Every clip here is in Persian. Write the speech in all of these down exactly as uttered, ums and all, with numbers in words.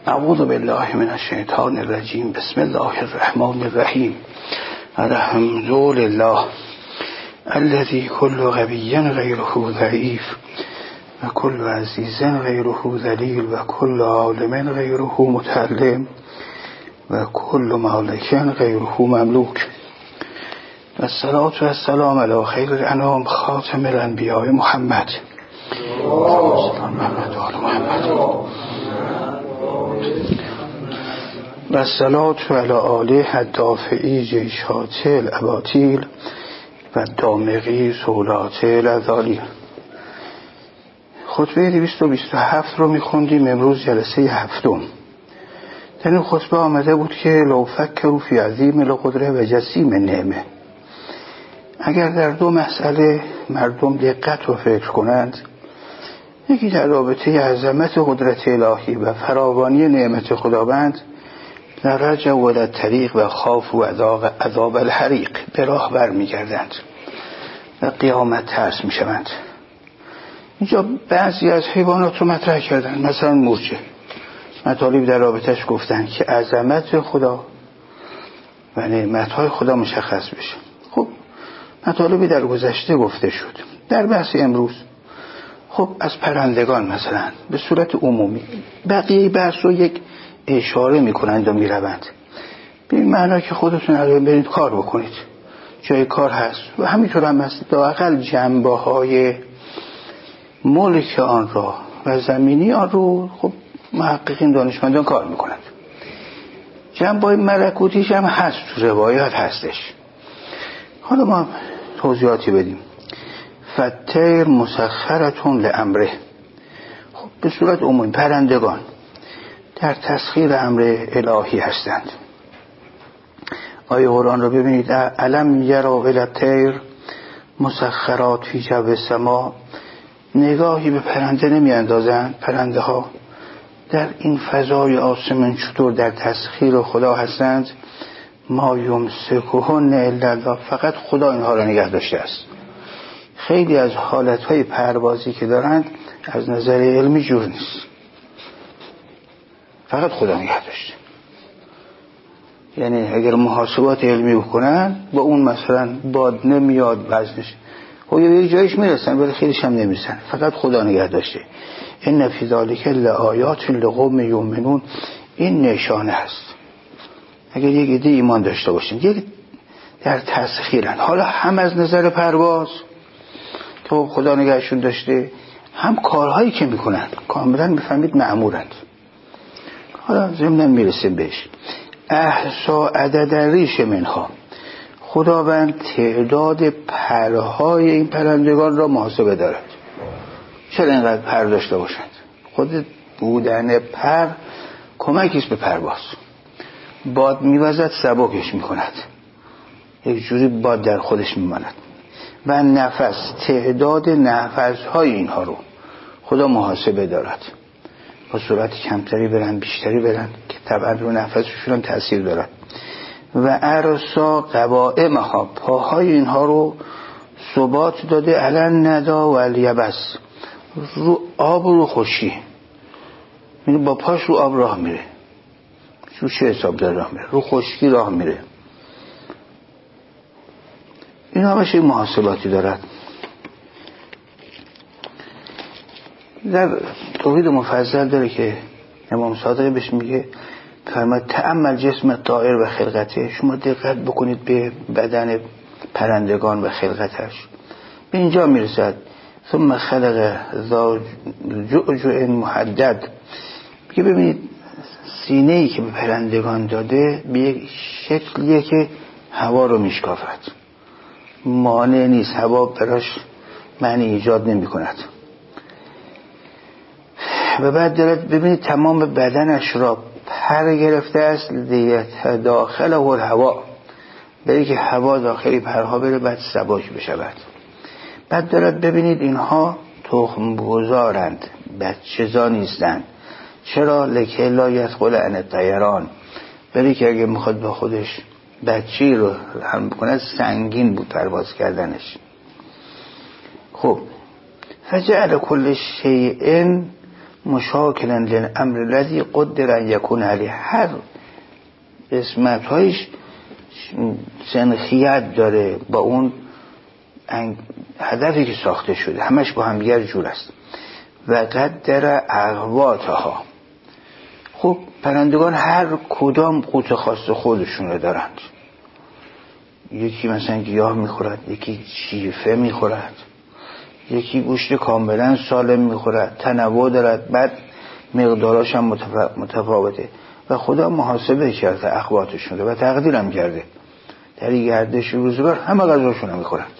اعوذ بالله من الشیطان الرجیم. بسم الله الرحمن الرحیم. الحمد لله الذي كل غبي غيره ضعيف وكل عزيز غيره ذليل وكل عالم غيره متعلم وكل مالك غيره مملوك. والصلاة والسلام على خير الأنام خاتم الأنبياء محمد والصلاة على آله الدافعي جيشات الأباطيل والدامغي سولات الأذاليل. خطبه دویست و بیست و هفت رو میخوندیم. امروز جلسه هفتم. در این خطبه آمده بود که لو فکروا فی عظیم القدره و جسیم النعمه، اگر در دو مسئله مردم دقت و فکر کنند، یکی در رابطه عظمت قدرت الهی و فراوانی نعمت خداوند، در رجع و در طریق و خاف و عذاب الحریق، به راه بر میگردند و قیامت ترس میشوند. اینجا بعضی از حیوانات رو مطرح کردن، مثلا مورچه، مطالب در رابطش گفتن که عظمت خدا و نعمتهای خدا مشخص بشه. خب مطالبی در گذشته گفته شد. در بحث امروز خب از پرندگان مثلا به صورت عمومی بقیه بحث رو یک اشاره میکنند و میروند به این معنا که خودتون الان برید کار بکنید، جای کار هست و همینطور هم هست. لااقل جنبه های ملک آن را و زمینی آن رو خب محققین دانشمندان کار میکنند. جنبه های ملکوتیش هم هست، تو روایات هستش. حالا ما توضیحاتی بدیم. فالطیر مسخرتون لامره، خب به صورت عمومی پرندگان در تسخیر امر الهی هستند. آیه قرآن رو ببینید. الم یروا الی الطیر مسخرات فی جو السما، نگاهی به پرنده نمی اندازند؟ پرنده ها در این فضای آسمان چطور در تسخیر خدا هستند؟ ما یمسکهن الا الله، فقط خدا اینها را نگه داشته است. خیلی از حالتهای پروازی که دارند از نظر علمی جور نیست، فقط خدا نگه داشته. یعنی اگر محاسبات علمی بکنن با اون مثلا باد نمیاد وزنش، خب یه جایش میرسن ولی خیلیش هم نمیرسن، فقط خدا نگه داشته. ان فی ذلک لآیات لقوم یؤمنون، این نشانه است اگر یک عده ایمان داشته باشین. یک در تسخیرن، حالا هم از نظر پرواز که خدا نگهشون داشته، هم کارهایی که میکنن کاملا میفهمید مأمورند. حالا ضمن میرسیم بهش. احصا عدد ریش منها، خداوند تعداد پرهای این پرندگان را محاسبه دارد. چرا اینقدر پر داشته باشند؟ خود بودن پر کمکیست به پرواز. باد میوزد سبکش میکند، یک جوری باد در خودش میماند. و نفس، تعداد نفسهای اینها رو خدا محاسبه دارد. با صورت کمتری برن بیشتری برن که طبعا رو نفسشون هم تأثیر دارد. و ارسا قوائمها، پاهای اینها رو ثبات داده علن ندا و الیبس، رو آب و رو خشکی. یعنی با پاش رو آب راه میره، رو چه حساب داره راه میره؟ رو خشکی راه میره. این همش یک محاسباتی دارد. در توحید مفصل داره که امام صادق بهش میگه، فرماید تأمل جسم طائر و خلقته، شما دقت بکنید به بدن پرندگان و خلقتش. به اینجا میرسد. ثم خلق ذا جعجع محدد، میگه ببینید سینه‌ای که به پرندگان داده به یک شکلیه که هوا رو میشکافد، مانع نیست، هوا براش معنی ایجاد نمی کند. و بعد دارد ببینید تمام بدنش را پر گرفته است لیت داخل و هوا، برای که هوا داخلی پرها بره بعد سباک بشود. بعد دارد ببینید اینها تخم گذارند، بچه‌زا نیستند. چرا؟ لکه لا یثقل عن الطیران، برای که اگه میخواد با خودش بچی رو هم بکنه سنگین بود پرواز کردنش. خب فجعل کل شیء مشاکلا للامر الذی قدر ان یکون علیه. هر قسمت هایش سنخیت داره با اون هدفی که ساخته شده، همش با هم دیگر جور است. و قدر اقواتها. خب پرندگان هر کدام قوت خاص خودشون رو دارند. یکی مثلا گیاه میخورد، یکی شیفه میخورد، یکی گوشت کاملا سالم میخورد، تنوع دارد، بعد مقداراش هم متفاوته و خدا محاسبه کرده اقواتشون رو و تقدیرم کرده. در این گردش روزگار همه غذاشون رو میخورد.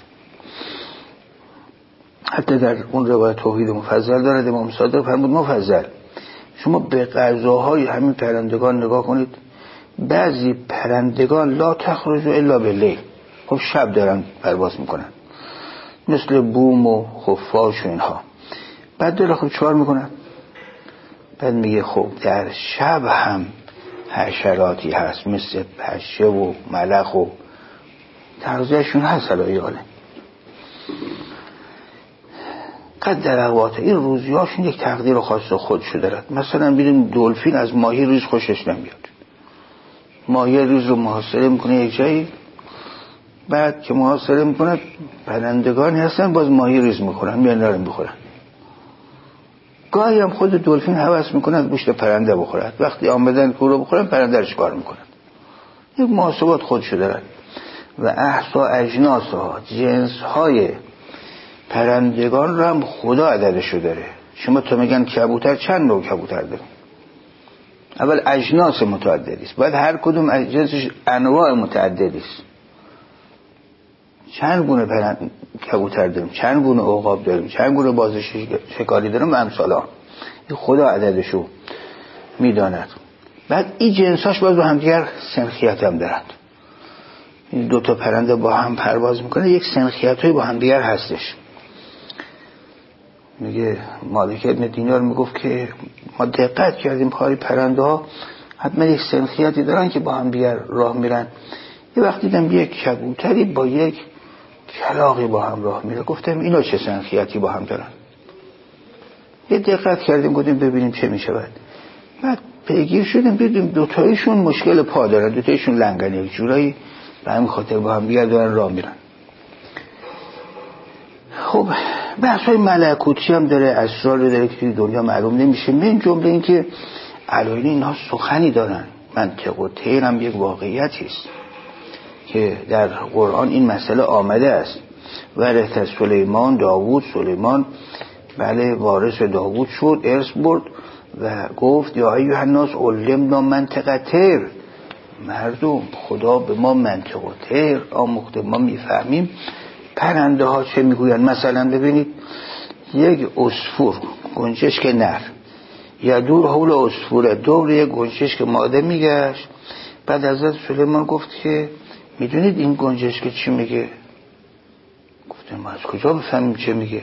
حتی در اون روایت توحید مفضل دارد امام صادق فرمود مفضل شما به غذاهای همین پرندگان نگاه کنید. بعضی پرندگان لا تخرج الا باللیل، خب شب دارن پرواز میکنن مثل بوم و خفاش و اینها. بعد داره خب چکار میکنن؟ بعد میگه خب در شب هم حشراتی هست مثل پشه و ملخ و تغذیهشون هست. علایاله قدر اقوات. این روزیاشون یک تقدیر خاص خودشو دارد. مثلا بیدیم دلفین از ماهی ریز خوشش نمیاد، ماهی ریز رو محاصره میکنه یک جایی، بعد که محاصره میکنه پرندگانی هستن باز ماهی ریز میخورن، میان نارم بخورن. گاهی هم خود دلفین هوس میکنه گوشت پرنده بخورد. وقتی آمدن که رو بخورن پرنده رو شکار میکنن. یک محاسبات خودشو دارد. و احصا اجناسها، جنسهای پرندگان رو هم خدا عددشو داره. شما تو میگن کبوتر چند نوع کبوتر داره؟ اول اجناس متعددی است، بعد هر کدوم جنسش انواع متعددی است. چند گونه پرند کبوتر داریم، چند گونه عقاب داریم، چند گونه بازش شکاری داریم و امثال ها. خدا عددشو میداند. بعد این جنساش باز با هم دیگر سنخیت هم دارند. این دو تا پرنده با هم پرواز میکنه، یک سنخیت های با هم دیگر هستش. میگه مالک ابن دینار میگفت که ما دقت کردیم پای پرنده ها حتما یک سنخیتی دارن که با هم دیگر راه میرن. یه وقت دیدم یک کبوتری با یک کلاغی با هم راه میره، گفتم اینا چه سنخیتی با هم دارن. یه دقت کردیم گفتیم ببینیم چه میشود. بعد پیگیر شدیم دیدیم دوتایشون مشکل پا دارن، دوتایشون لنگن، یک جورایی به همین خاطر با هم دیگر دارن راه میرن. خب بحث های ملکوتی هم داره، اسرار داره که توی دنیا معلوم نمیشه. من جمله این که علایل اینها سخنی دارن. منطق و طیر هم یک واقعیتی است که در قرآن این مسئله آمده است. ورث سلیمان داوود، سلیمان بله وارث داوود شد، ارث برد و گفت یا ایها الناس علمنا منطق طیر. مردم خدا به ما منطق و طیر آموخته، ما میفهمیم پرنده ها چه میگوین. مثلا ببینید یک عصفور گنجشک نر یا دور حول عصفوره دور یک گنجشک ماده میگشت. بعد حضرت سلیمان گفت که میدونید این گنجشک چی میگه؟ گفتم ما از کجا بفهمیم چه میگه؟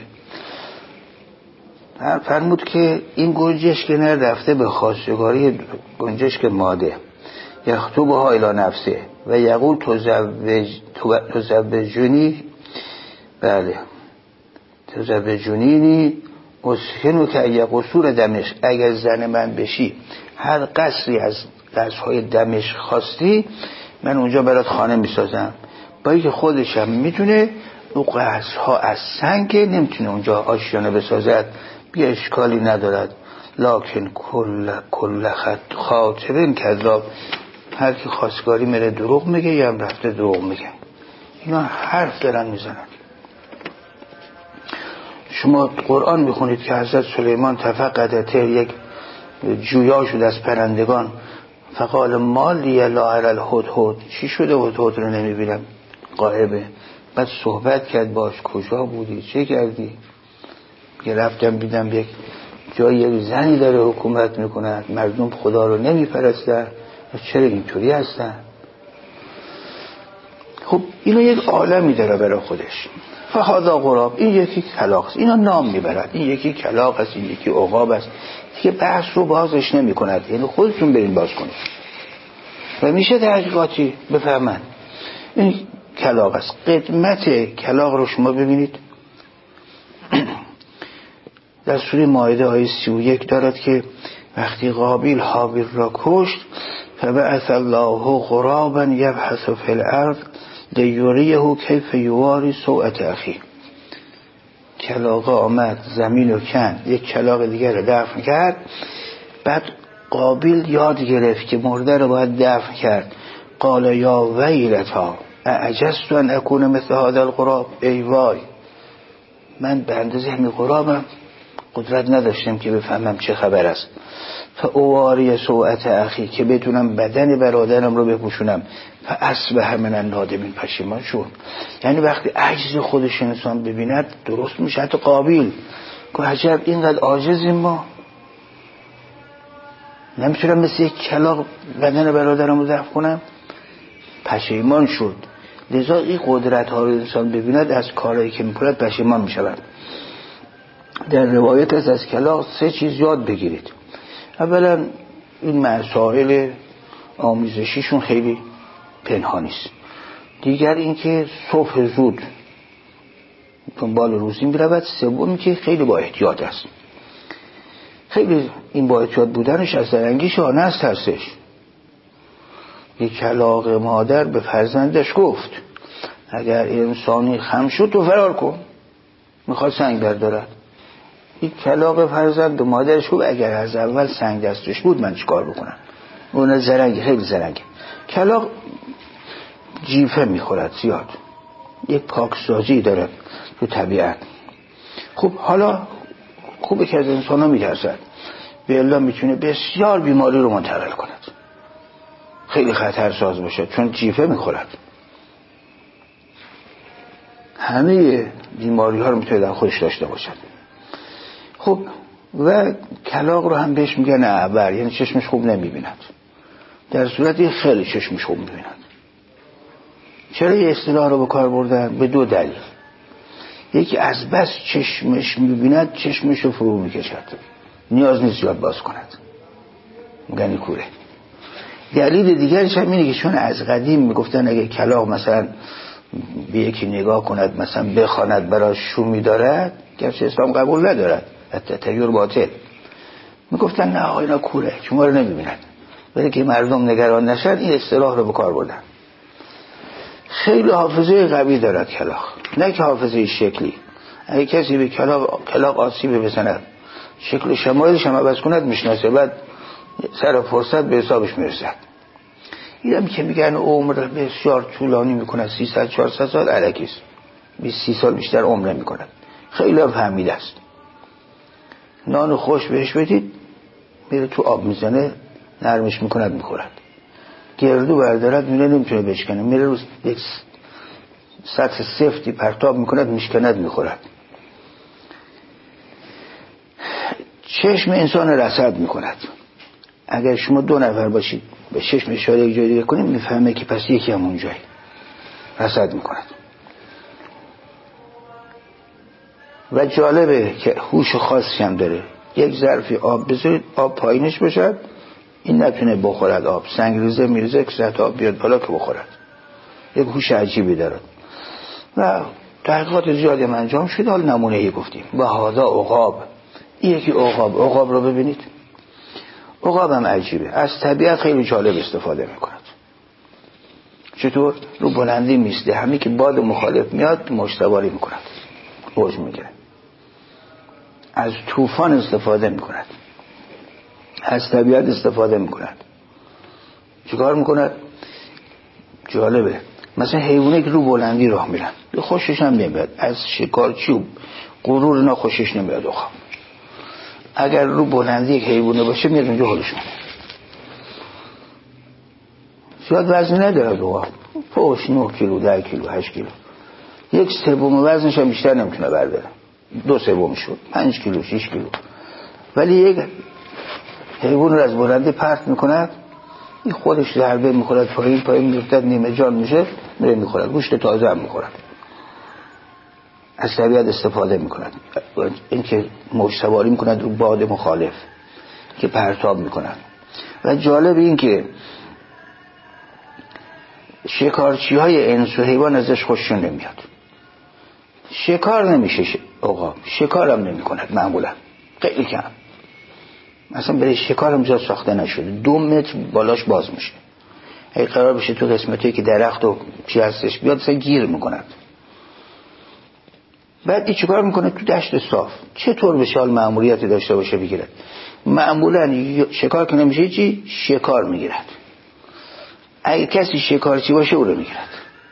فرمود که این گنجشک نر رفته به خواستگاری گنجشک ماده، یخطبها الی نفسه و یقول تزوج تزوجنی، بله تزوجنینی اسکنو که یک قصور دمشق، اگر زن من بشی هر قصری از قصرهای دمشق خواستی من اونجا برات خانه میسازم. با اینکه خودشم میتونه اون قصرها از سنگ نمیتونه اونجا آشیانه بسازد، بیا اشکالی ندارد. لکن کل کل خط خاطرین کذاب، هر کی خواستگاری میره دروغ میگه یا هم رفته دروغ میگه. اینا حرف دارن میزنن. شما قرآن میخونید که حضرت سلیمان تفقد طیر، یک جویا شد از پرندگان، فقال مالی لا اری الهدهد، چی شده هدهد رو نمیبینم غایبه. بعد صحبت کرد باش، کجا بودی چه کردی؟ که رفتم دیدم یک جای یک زنی داره حکومت میکنه، مردم خدا رو نمیپرستن، چرا اینطوری هستن؟ خب اینو یک عالمی داره برای خودش. فهذا غراب، این یکی کلاغ است، اینا نام میبرد، این یکی کلاغ است، این یکی عقاب است. دیگه بحث رو بازش نمی کند، یعنی خودتون برین باز کنید و میشه تحقیقاتی بفهمن. این کلاغ است. قدمت کلاغ رو شما ببینید در سوره مائده آیه سی و یک دارد که وقتی قابیل حابیل را کشت فبعث الله غرابا یبحث فی الارض لیریه کیف یواری سوءة اخیه. کلاغه آمد زمین رو کند، یک کلاغ دیگر رو دفن کرد. بعد قابیل یاد گرفت که مرده رو باید دفن کرد. قال یا ویلتا اعجزت ان اکون مثل هذا الغراب، ای وای من به اندازه همین غرابم، قدرت نداشتم که بفهمم چه خبر است. فاواری سوءة اخی، که بتونم بدن برادرم رو بپوشونم. فاصبح من النادمین، پشیمان شد. یعنی وقتی عجز خودش انسان ببیند درست میشه. حتی قابیل که عجب اینقدر عاجزیم ما، نمیتونم مثل یک کلاغ بدن برادرم رو دفن کنم، پشیمان شد. لذا این قدرت ها رو انسان ببیند از کارهایی که میکند پشیمان میشود. در روایت از از کلاغ سه چیز یاد بگیرید. اولا این مسائل آموزشیشون خیلی پنهانی است. دیگر اینکه صبح زود دنبال روزی میرود. سوم که خیلی با احتیاط است. خیلی این با احتیاط بودنش از درنگیش ها، نه از ترسش. یک کلاغ مادر به فرزندش گفت اگر انسانی خم شد تو فرار کن، میخواد سنگ بردارد. یک کلاغ فرزند به مادرش گفت اگر از اول سنگ دستش بود من چیکار بکنم. اون زرنگ، خیلی زرنگه. کلاغ جیفه میخورد زیاد، یک پاکسازی دارد تو طبیعت. خب حالا خوبه که از انسان ها میترسد، به الله میتونه بسیار بیماری رو منتقل کند، خیلی خطرساز باشد، چون جیفه میخورد. همه بیماری ها رو میتونه در خودش داشته باشد. خب و کلاغ رو هم بهش میگن اعور، یعنی چشمش خوب نمیبیند. در صورتی خیلی چشمش خوب میبیند. چرا یه اصطلاح رو به کار بردن؟ به دو دلیل. یکی از بس چشمش میبیند چشمش رو فرو میکشد، نیاز نیست زیاد باز کند، میگن کوره. دلیل دیگرش هم اینه که چون از قدیم میگفتن اگه کلاغ مثلا به یکی نگاه کند، مثلا بخواند براش شومی دارد، گرچه اسلام قبول ندارد، حتی تغییر باطل، میگفتن نه آقا اینا کوره، شما رو نمیبیند، ولی که مردم نگران نشن این اصطلاح رو به کار بردن. خیلی حافظه قوی دارد کلاغ، نه که حافظه شکلی. اگه کسی به کلاغ کلاغ آسیب بزند، شکل و شمایلش هم عوض کند میشناسه، بعد سر فرصت به حسابش میرسد. اینم که میگن عمر بسیار طولانی میکنه، سیصد چهارصد سال الکیست، بیست سی سال بیشتر عمر نمیکنه. خیلی هم فهمیده است. نان خوش بهش بدید میره تو آب میزنه، نرمش میکند میخورد. گردو بردارد میره نمیتونه بشکنه، میره رو یک سطح سفتی پرتاب میکند میشکند میخورد. چشم انسان رصد میکند. اگر شما دو نفر باشید به چشم اشاره یک جایی دیگه کنیم میفهمه که پس یکی هم اونجایی رصد میکند. و جالبه که هوش خاصی هم داره. یک ظرفی آب بذارید، آب پایینش باشد، این نتونه بخورد آب، سنگ ریزه میریزه که سطح آب بیاد بالا که بخورد. یک هوش عجیبی دارد و تحقیقات زیادی هم انجام شده. حال نمونه‌ای گفتیم و هذا عقاب، این یکی عقاب. عقاب رو ببینید، عقاب هم عجیبه، از طبیعت خیلی جالب استفاده میکند. چطور؟ رو بلندی میسته، همین که باد مخالف میاد مشتواری میکند، اوج میگیره. از طوفان استفاده میکند، از طبیعت استفاده میکند. چیکار میکند؟ جالبه. مثلا حیوانی که رو بلندی راه میرن خوشش هم نمیاد، از شکارچی و غرور اینا خوشش نمیاد. عقاب اگر رو بلندی یک حیوانه باشه میاد اونجا حالش میاد. زیاد وزن نداره عقاب، پوش نه کیلو، ده کیلو، هشت کیلو. یک سوم وزنش هم بیشتر نمیتونه برداره، دو سوم شد، پنج کیلو، شش کیلو. ولی یک حیوان رو از بلندی پرت میکند، این خودش ضربه میخورد، پایین پایین میفتد، نیمه جان میشه، میره میخورد، گوشت تازه هم میخورد. از طبیعت استفاده میکند. این که موج سواری میکند رو باد مخالف که پرتاب میکند. و جالب این که شکارچی های انس و حیوان ازش خوششون نمیاد. شکار نمیشه عقاب، شکار هم نمی کند معمولا. خیلی کم. مثلا برای شکار هم جا ساخته نشده، دو متر بالاش باز میشه. اگه قرار بشه تو قسمتی که درخت و چی هستش بیاد اصلا گیر میکند. بعد این چیکار میکنه تو دشت صاف؟ چطور بشه حال مأموریتی داشته باشه بگیرد؟ معمولا شکار که نمیشه چی؟ شکار میگیرد. اگه کسی شکارچی باشه او رو میگیرد،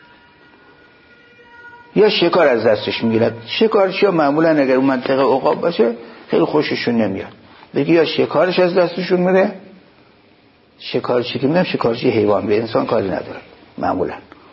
یا شکار از دستش میگیرد. شکارچی ها معمولا اگر اون منطقه عقاب باشه خیلی خوششون نمیاد، بگی یا شکارش از دستشون میره. شکارچی که میگم شکارچی حیوان، به انسان کاری نداره معمولا.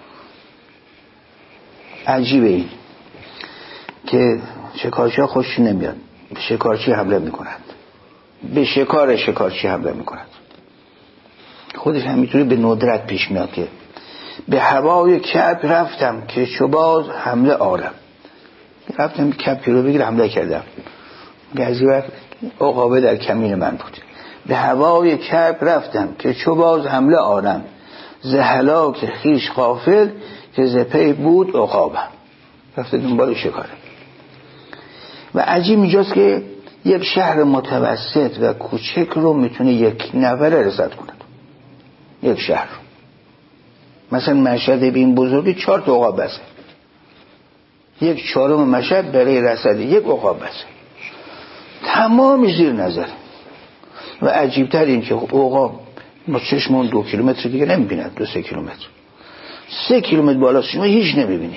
عجیبه این که شکارچی ها خوششون نمیاد، به شکارچی حمله میکنند، به شکار شکارچی حمله میکنند. خودش همینطوری به ندرت پیش میاد که به هوای کپ رفتم که چو باز حمله آرم. رفتم کپی رو بگیر حمله کردم. گزی وقت عقابه در کمین من بود. به هوای کپ رفتم که چو باز حمله آرم، ز هلاک خویش غافل که ز پی بود عقابم. رفته دنبال شکاره. و عجیب اینجاست که یک شهر متوسط و کوچک رو میتونه یک نفره رصد کنه. یک شهر رو مثلا مشهد به این بزرگی چهار تا عقاب بسه، یک چهارم مشهد برای رصد یک عقاب بسه، تمامی زیر نظر. و عجیبتر این که عقاب ما چشمون دو کیلومتر دیگه نمیبیند، دو سه کیلومتر سه کیلومتر بالا شما هیچ نمیبینی.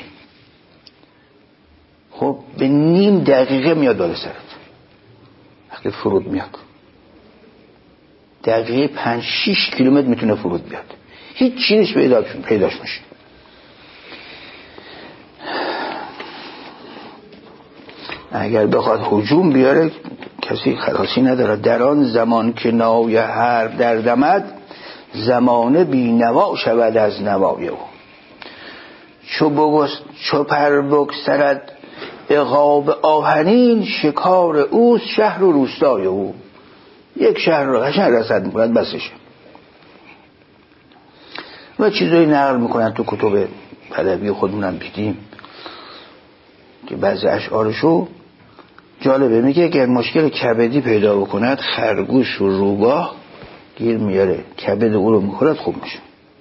خب به نیم دقیقه میاد بالا سرت وقتی فرود میاد. دقیقه پنج شیش کیلومتر میتونه فرود بیاد، هیچ چیزش پیدا پیداش میشه. اگر بخواد هجوم بیاره کسی خلاصی نداره. در آن زمان که نای هر دردمد، زمانه بی نوا شود از نوای او. چو بگست چو پر بگسرد عقاب آهنین، شکار او شهر و روستای او. یک شهر رو قشنگ رصد میکنند بسشه. و چیزایی نقل میکنند تو کتب پدوی خودمونم بیدیم که بعضی اشعارشو جالبه. میگه اگر مشکل کبدی پیدا بکند، خرگوش و روباه گیر میاره، کبد او رو میخورد خوب میشه.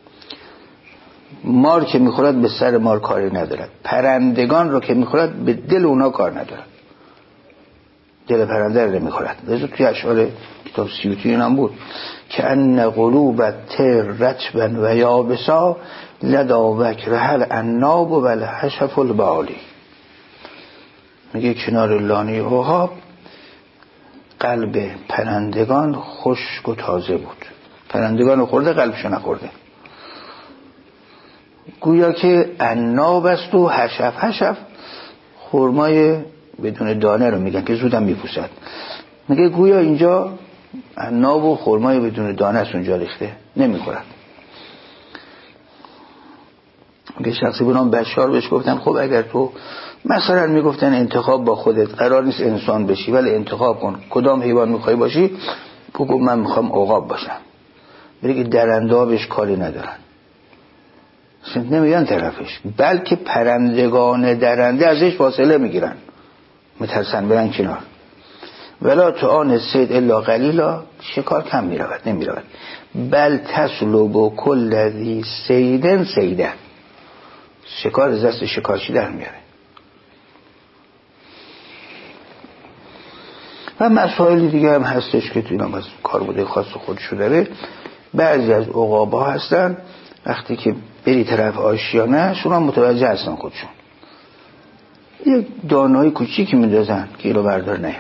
مار که میخورد به سر مار کاری ندارد، پرندگان رو که میخورد به دل اونا کار ندارد، دل پرنده رو نمیخورد. لذا توی اشعار کتاب سیوطی اینم بود که ان قلوب تر رطبا و یابسا لدا وکر هل عناب و الحشف البالی. میگه کنار لانه عقاب قلب پرندگان خشک و تازه بود. پرندگان خورده قلبشو نخورده. گویا که عناب است و حشف. حشف خرمای بدون دانه رو میگن که زودم میپوسد. میگه گویا اینجا عناب و خرمای بدون دانه است اونجا ریخته نمیخورد. میگه شخصی به نام بشار بهش گفتن خب اگر تو مثلا میگفتن انتخاب با خودت، قرار نیست انسان بشی ولی انتخاب کن کدام حیوان میخوای باشی، بگو من میخوام عقاب باشم. میگه درنده ها بهش کاری ندارن، نمیگن طرفش، بلکه پرندگان درنده ازش فاصله میگیرن، میترسن برن کنار. ولا تو آن سید الا قلیلا، شکار کم میرود نمیرود. بل تسلب کل ذی سیدن سیدن، شکار از دست شکارچی در میاره. و مسائل دیگه هم هستش که تو اینم از کاربرد خاص خودشو داره. بعضی از عقاب‌ها هستن وقتی که بری طرف آشیانه شما متوجه هستن خودشون، یک دانه‌های کوچیکی میندازن که اینو بردار نیام.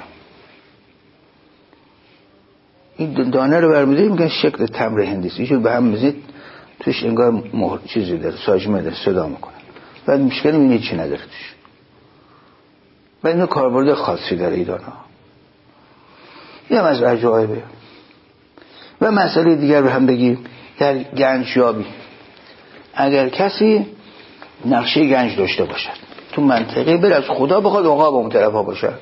این دانه رو برمی‌داری میگن شکل تمر هندیست، ایشون به هم میزید توش انگار مهر چیزی داره، ساجمه داره، صدا میکنه. بعد مشکلی اینه چی نداره توش. و اینو کاربرد خاصی داره این دانه. این هم از عجایبه. و مسئله دیگر رو هم بگیم در گنجیابی. اگر کسی نقشه گنج داشته باشد تو منطقه، بر از خدا بخواد عقاب اون طرف ها باشد،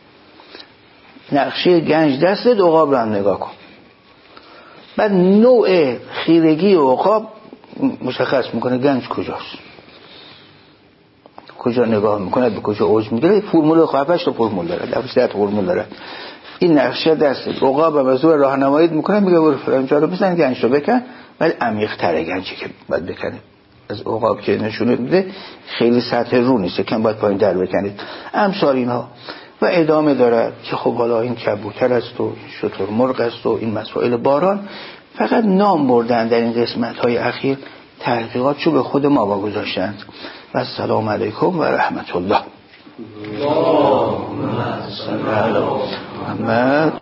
نقشه گنج دستت عقاب رو هم نگاه کن. بعد نوع خیرگی عقاب مشخص میکنه گنج کجاست، کجا نگاه میکنه، به کجا اوج میگیره. فرمول خواهفش تا فرمول داره، دفعه فرمول داره. این نقشه دست عقاب به زور راهنمایی میکنه، میگه برو فلان جا رو بزن گنج رو بکن، ولی عمیق تره گنجی که باید بکنید. از عقاب که نشونه میده خیلی سطح رو نیست، کم باید پایین در بکنید. امثال اینها و ادامه داره که خب حالا این کبوتر است و شتر مرغ است و این مسائل باران. فقط نام بردن در این قسمت های اخیر، تحقیقات چو به خود ما واگذاشتند. و السلام علیکم و رحمت الله. اللهم صل علی محمد.